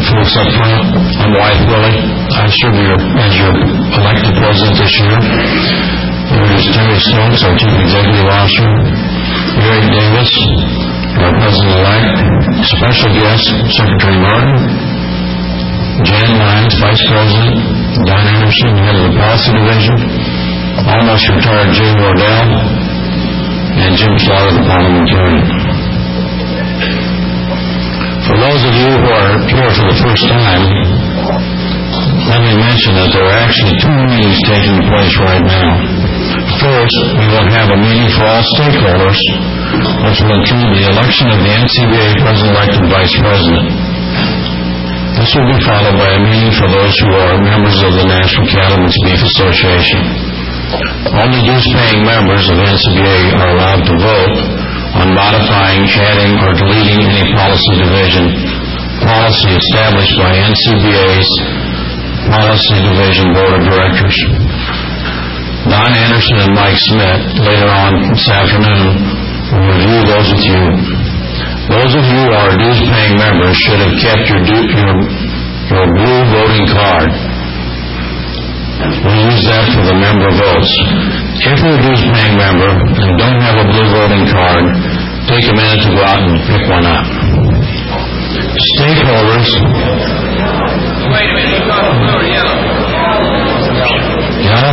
folks up front. I'm Wythe Willey. I serve as your elected president this year. There's Terry Stokes, our Chief Executive Officer. Eric Davis, our President-elect. Special guest, Secretary Martin. Jan Lyons, Vice President. Don Anderson, Head of the Policy Division. Almost retired Jay Wardell. And Jim Slaughter, the parliamentarian. For those of you who are here for the first time, let me mention that there are actually two meetings taking place right now. First, we will have a meeting for all stakeholders, which will include the election of the NCBA President-elect and Vice President. This will be followed by a meeting for those who are members of the National Cattlemen's Beef Association. Only dues-paying members of NCBA are allowed to vote on modifying, adding, or deleting any policy division policy established by NCBA's Policy Division Board of Directors. Don Anderson and Mike Smith later on this afternoon will review those with you. Those of you who are dues-paying members should have kept your blue voting card. We'll use that for the member votes. If you're a dues-paying member and don't have a blue voting card, take a minute to go out and pick one up. Stakeholders. Wait a minute, you got a blue or yellow? Yellow?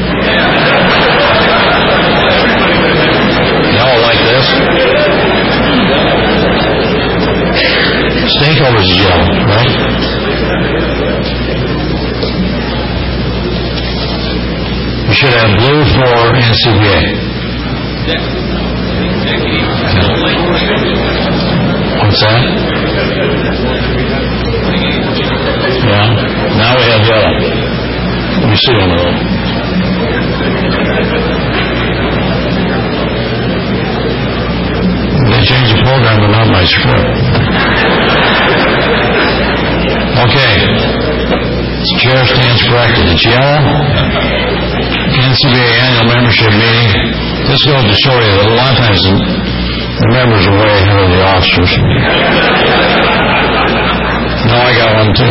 Yellow like this? Stakeholders is yellow, right? We should have blue for NCBA. What's that? Yeah. Now we have yellow. Let me see on the road. They changed the program, but not my script. Okay. The chair stands corrected. It's yellow. NCBA annual membership meeting. This goes to show you that a lot of times the members are way ahead of the officers. No, I got one too.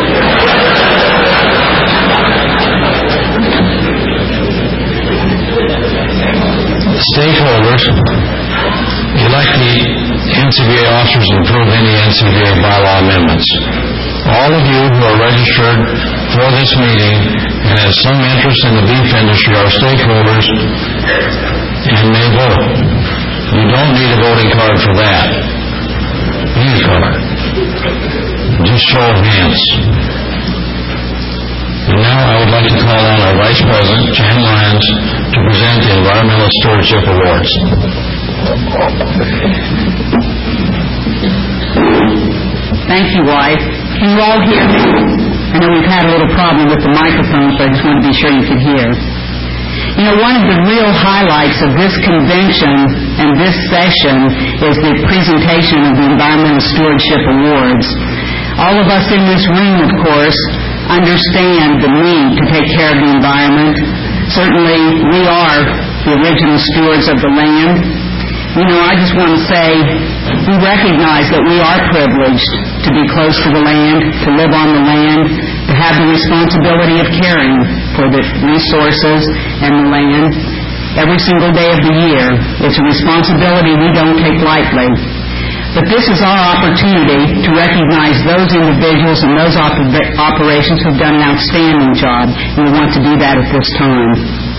Stakeholders elect the NCBA officers and approve any NCBA bylaw amendments. All of you who are registered for this meeting and have some interest in the beef industry are stakeholders and may vote. You don't need a voting card for that. Need a card. Just show of hands. And now I would like to call on our Vice President, Jan Lyons, to present the Environmental Stewardship Awards. Thank you, Wythe. Can you all hear me? I know we've had a little problem with the microphone, so I just wanted to be sure you could hear. You know, one of the real highlights of this convention and this session is the presentation of the Environmental Stewardship Awards. All of us in this room, of course, understand the need to take care of the environment. Certainly, we are the original stewards of the land. You know, I just want to say we recognize that we are privileged to be close to the land, to live on the land, to have the responsibility of caring for the resources and the land every single day of the year. It's a responsibility we don't take lightly. But this is our opportunity to recognize those individuals and those operations who have done an outstanding job, and we want to do that at this time.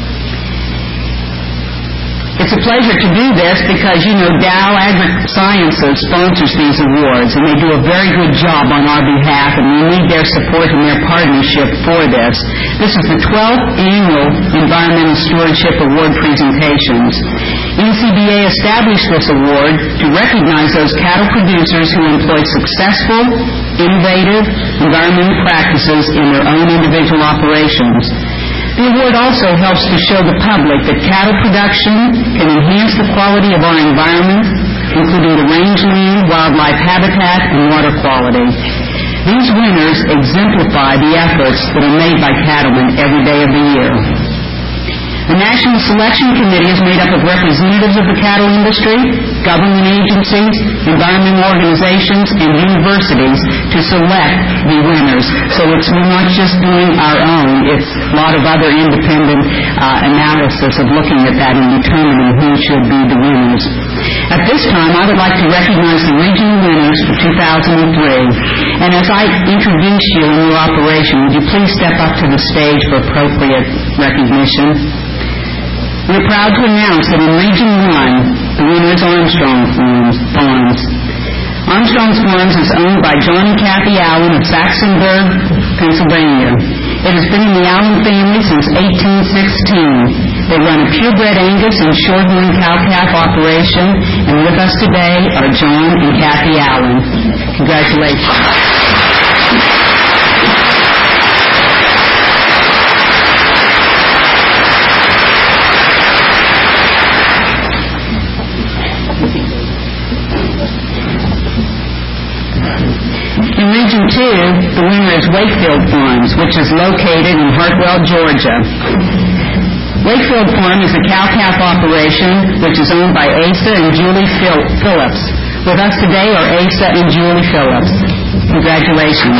It's a pleasure to do this because, you know, Dow AgriSciences sponsors these awards, and they do a very good job on our behalf, and we need their support and their partnership for this. This is the 12th annual Environmental Stewardship Award presentations. NCBA established this award to recognize those cattle producers who employ successful, innovative environmental practices in their own individual operations. The award also helps to show the public that cattle production can enhance the quality of our environment, including the rangeland, wildlife habitat, and water quality. These winners exemplify the efforts that are made by cattlemen every day of the year. The National Selection Committee is made up of representatives of the cattle industry, government agencies, environmental organizations, and universities to select the winners. So we're not just doing our own. It's a lot of other independent analysis of looking at that and determining who should be the winners. At this time, I would like to recognize the regional winners for 2003. And as I introduce you in your operation, would you please step up to the stage for appropriate recognition? We're proud to announce that in Region 1, the winner is Armstrong Farms. Armstrong's Farms is owned by John and Kathy Allen of Saxonburg, Pennsylvania. It has been in the Allen family since 1816. They run a purebred Angus and shorthorn cow-calf operation, and with us today are John and Kathy Allen. Congratulations. In Region 2, the winner is Wakefield Farms, which is located in Hartwell, Georgia. Wakefield Farm is a cow-calf operation which is owned by Asa and Julie Phillips. With us today are Asa and Julie Phillips. Congratulations.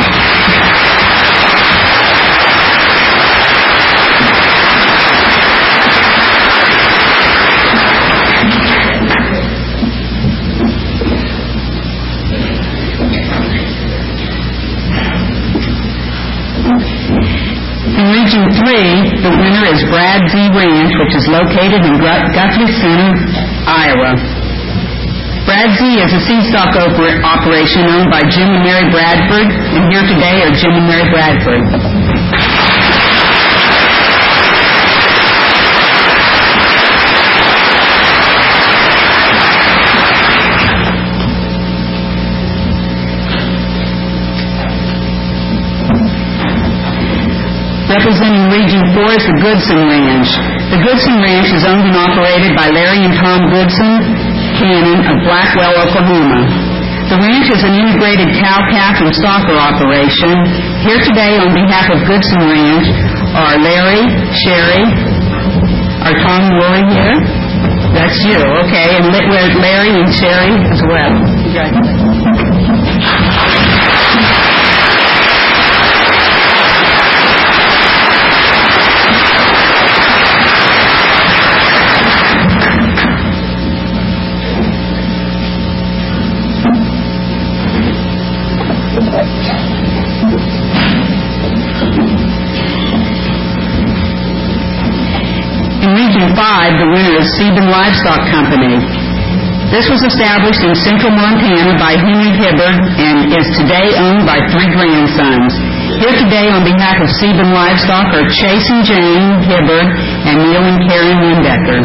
In Region 3, the winner is Brad Z. Ranch, which is located in Guthrie Center, Iowa. Brad Z is a seedstock operation owned by Jim and Mary Bradford, and here today are Jim and Mary Bradford. Representing Region 4 is the Goodson Ranch. The Goodson Ranch is owned and operated by Larry and Tom Goodson Cannon of Blackwell, Oklahoma. The ranch is an integrated cow-calf and stocker operation. Here today on behalf of Goodson Ranch are Larry, Sherry, are Tom and Roy here? That's you, okay, and Larry and Sherry as well. In Region 5, the winner is Sebin Livestock Company. This was established in central Montana by Henry Hibbard and is today owned by 3 grandsons. Here today on behalf of Sebin Livestock are Chase and Jane Hibbard and Neil and Karen Windecker.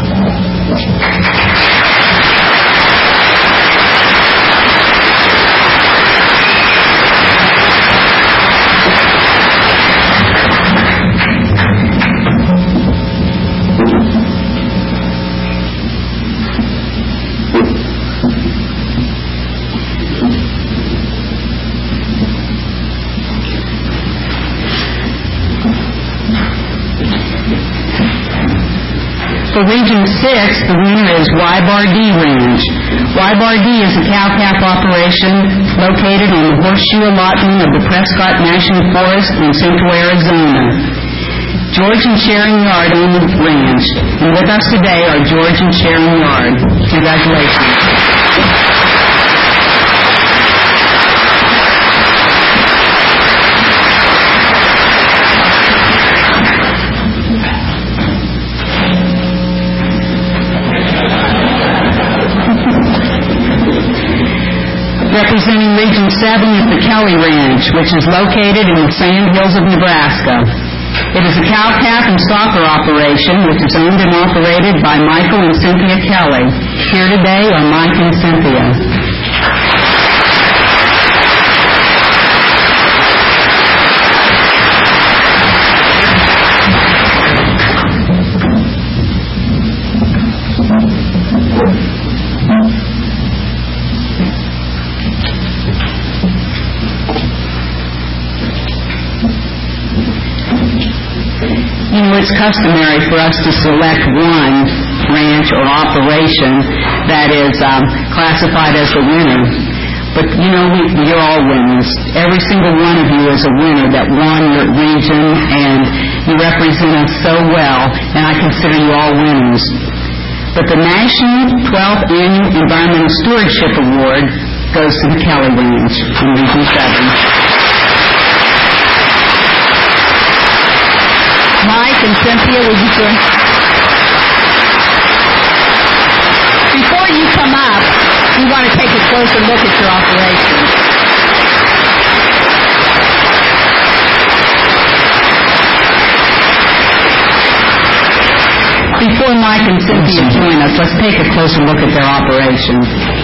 For Region 6, the winner is Y-Bar D Ranch. Y-Bar D is a cow-calf operation located on the horseshoe allotment of the Prescott National Forest in central Arizona. George and Sharon Yard own the ranch. And with us today are George and Sharon Yard. Congratulations. Representing Region 7 is the Kelly Ranch, which is located in the Sand Hills of Nebraska. It is a cow-calf and stocker operation which is owned and operated by Michael and Cynthia Kelly. Here today are Mike and Cynthia. In it's customary for us to select one ranch or operation that is classified as a winner. But, you're all winners. Every single one of you is a winner that won your region, and you represent us so well, and I consider you all winners. But the National 12th Annual Environmental Stewardship Award goes to the Kelly Ranch in Region 7. Mike and Cynthia, would you join? Before you come up, we want to take a closer look at your operation. Before Mike and Cynthia join us, let's take a closer look at their operation.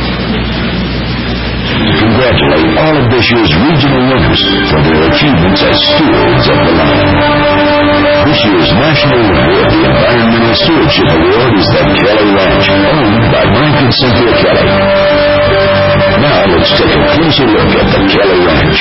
Congratulate all of this year's regional winners for their achievements as stewards of the land. This year's national award, the Environmental Stewardship Award, is the Kelly Ranch, owned by Mike and Cynthia Kelly. Now let's take a closer look at the Kelly Ranch.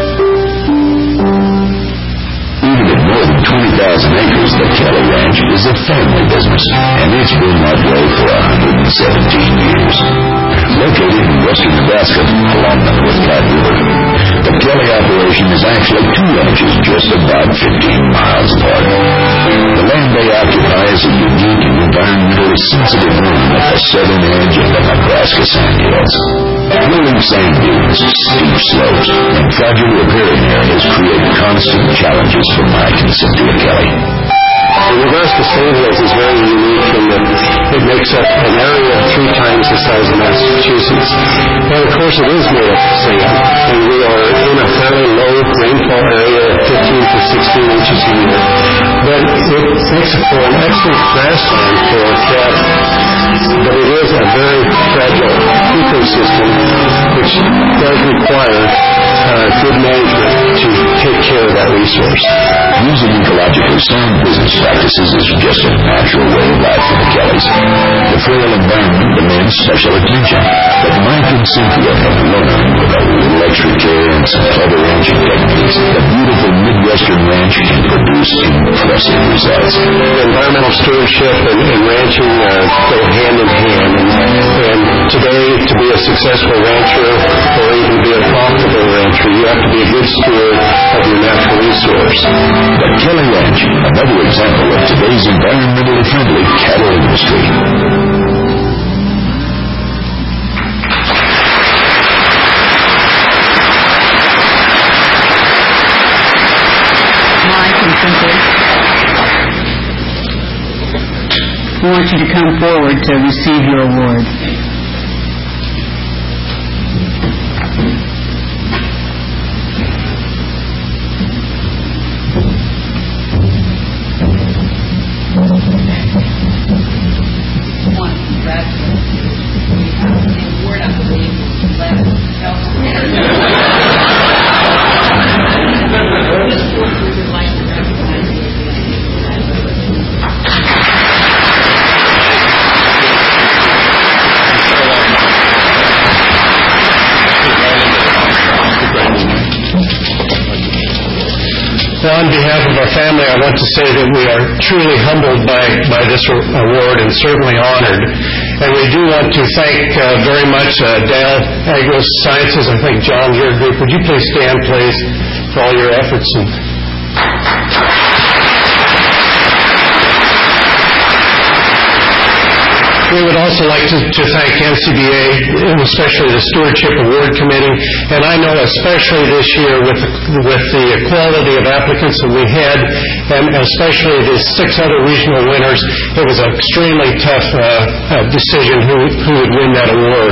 Even at more than 20,000 acres, the Kelly Ranch is a family business, and it's been that way for 117 years. Located in western Nebraska, along the Northcat River, the Kelly operation is actually two ranches just about 15 miles apart. The land they occupy is a unique and environmentally sensitive one at the southern edge of the Nebraska sand hills. Rolling sand dunes, steep slopes, and fragile riparian areas create constant challenges for Mike and Cynthia Kelly. The Nebraska sand hills is very unique in that it makes up an area 3 times the size of Massachusetts. And of course it is made up of sand, and we are in a fairly low rainfall area of 15 to 16 inches a year. But it makes it for an excellent grassland for cattle. But it is a very fragile ecosystem which does require good management to take care of that resource. Using ecologically sound business practices is just a natural way of life for the Kellys. The frail environment demands special attention, but Mike and Cynthia have learned with a little extra care and some clever ranching techniques, the beautiful Midwestern ranch can produce impressive results. Environmental stewardship and ranching go hand in hand, and today to be a successful rancher or even be a profitable rancher, you have to be a good steward of your natural resource. The Kelly Ranch, another example of today's environmentally friendly cattle industry. Mike and Cynthia, we want you to come forward to receive your award. On behalf of our family, I want to say that we are truly humbled by this award and certainly honored. And we do want to thank very much Dale Agro-Sciences. I think, John, your group. Would you please stand, please, for all your efforts? We would also like to thank NCBA, and especially the Stewardship Award Committee, and I know especially this year with the quality of applicants that we had, and especially the 6 other regional winners, it was an extremely tough decision who would win that award.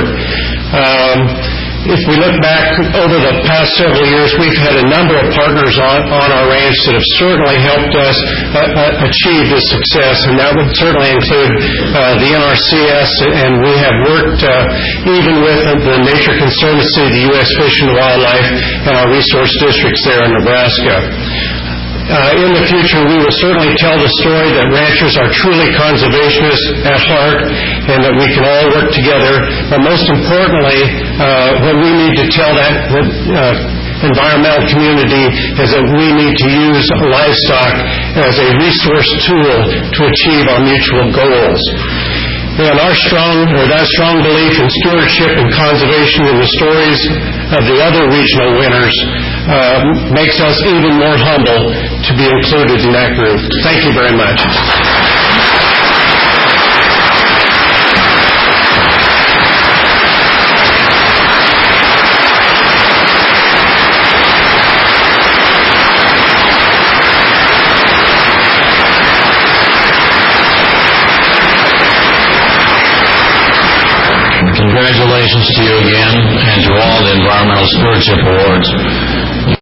If we look back over the past several years, we've had a number of partners on our ranch that have certainly helped us achieve this success, and that would certainly include the NRCS, and we have worked even with the Nature Conservancy, the U.S. Fish and Wildlife, and our resource districts there in Nebraska. In the future, we will certainly tell the story that ranchers are truly conservationists at heart and that we can all work together. But most importantly, what we need to tell that environmental community is that we need to use livestock as a resource tool to achieve our mutual goals. And that strong belief in stewardship and conservation in the stories of the other regional winners makes us even more humble to be included in that group. Thank you very much. Congratulations to you again and to all the Environmental Stewardship Awards.